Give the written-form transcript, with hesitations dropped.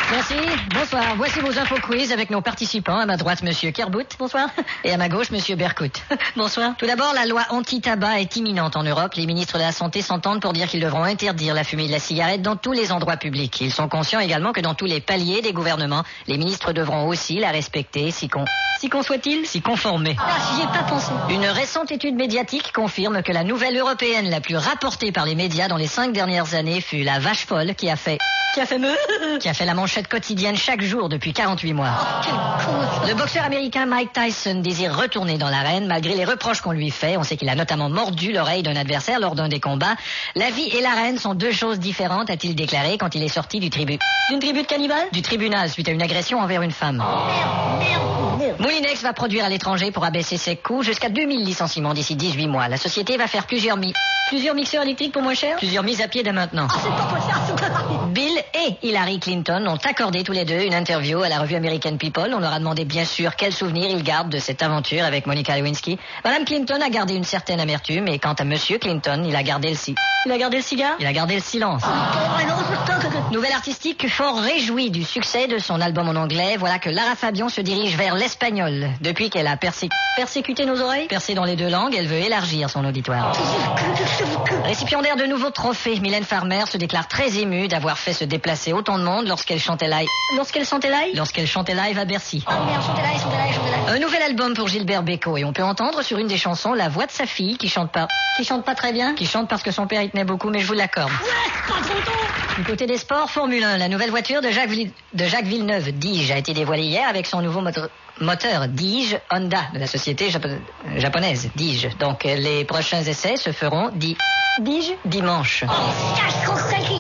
Merci, bonsoir. Voici vos infos quiz avec nos participants. À ma droite, monsieur Kerbout. Bonsoir. Et à ma gauche, monsieur Berkout. Bonsoir. Tout d'abord, la loi anti-tabac est imminente en Europe. Les ministres de la Santé s'entendent pour dire qu'ils devront interdire la fumée de la cigarette dans tous les endroits publics. Ils sont conscients également que dans tous les paliers des gouvernements, les ministres devront aussi la respecter, si qu'on soit-il, s'y conformer. Ah, j'y ai pas pensé. Une récente étude médiatique confirme que la nouvelle européenne la plus rapportée par les médias dans les 5 dernières années fut la vache folle qui a fait la manchette quotidienne chaque jour depuis 48 mois. Oh, quel con. Le boxeur américain Mike Tyson désire retourner dans l'arène malgré les reproches qu'on lui fait. On sait qu'il a notamment mordu l'oreille d'un adversaire lors d'un des combats. La vie et l'arène sont deux choses différentes, a-t-il déclaré quand il est sorti d'une tribu de cannibales? Du tribunal suite à une agression envers une femme. Merde. Moulinex va produire à l'étranger pour abaisser ses coûts jusqu'à 2000 licenciements d'ici 18 mois. La société va faire plusieurs mixeurs électriques pour moins cher? Plusieurs mises à pied dès maintenant. Ah, c'est pas possible. Bill et Hillary Clinton ont accordé tous les deux une interview à la revue American People. On leur a demandé bien sûr quel souvenir ils gardent de cette aventure avec Monica Lewinsky. Madame Clinton a gardé une certaine amertume et quant à Monsieur Clinton, il a gardé le cigare. Il a gardé le silence. Nouvelle artistique fort réjouie du succès de son album en anglais. Voilà que Lara Fabian se dirige vers l'espagnol. Depuis qu'elle a persécuté nos oreilles, percé dans les deux langues, elle veut élargir son auditoire. Récipiendaire de nouveaux trophées, Mylène Farmer se déclare très émue d'avoir fait se déplacer autant de monde lorsqu'elle chantait live à Bercy. Oh merde, chantez là. Un nouvel album pour Gilbert Bécaud et on peut entendre sur une des chansons la voix de sa fille qui chante pas très bien, qui chante parce que son père y tenait beaucoup, mais je vous l'accorde. Ouais, pas trop tôt. Du côté des sports, Formule 1, la nouvelle voiture de Jacques Villeneuve, Dige, a été dévoilée hier avec son nouveau moteur Dige Honda de la société japonaise Dige. Donc les prochains essais se feront dimanche. Oh,